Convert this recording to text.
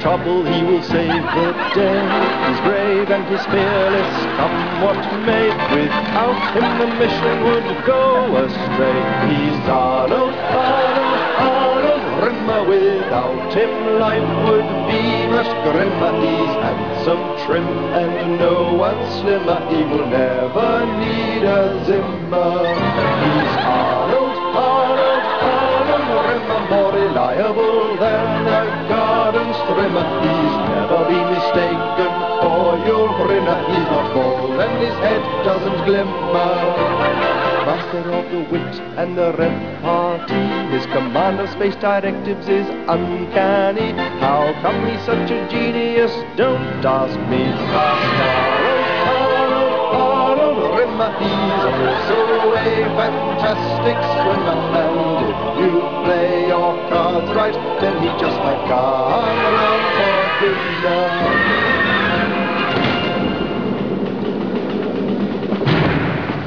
trouble, he will save the day. He's brave and he's fearless, come what may. Without him the mission would go astray. He's Arnold, Arnold, Arnold Rimmer. Without him life would be much grimmer. He's handsome, trim, and no one slimmer. He will never need a Zimmer. He's Arnold, Arnold, Arnold Rimmer, more reliable than a garden trimmer. He's never been mistaken for your grinner. He's not bald and his head doesn't glimmer. Master of the wit and the repartee, his command of space directives is uncanny. How come he's such a genius? Don't ask me. Arnold Rimmer, he's also a fantastic swimmer. And if you play your cards right, then he just might come around for dinner.